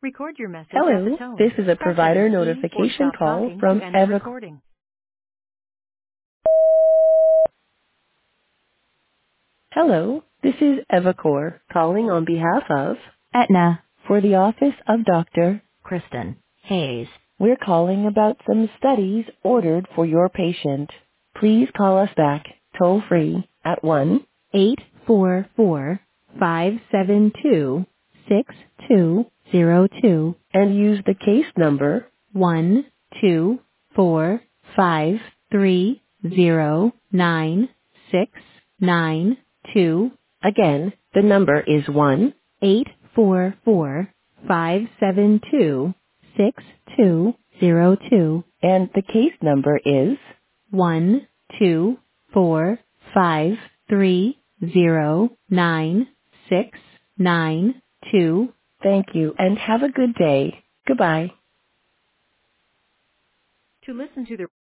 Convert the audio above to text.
Record your message at the Hello, this tone. is a Press any provider key or notification stop call talking to from end the Eva. recording. Hello, this is Evacor calling on behalf of Aetna for the office of Dr. Kristen Hayes. We're calling about some studies ordered for your patient. Please call us back toll free at 1-844-572-6202 and use the case number 12453096992. Again, the number is 1-844-572-6202 and the case number is 12453096992. Thank you and have a good day. Goodbye. To listen to the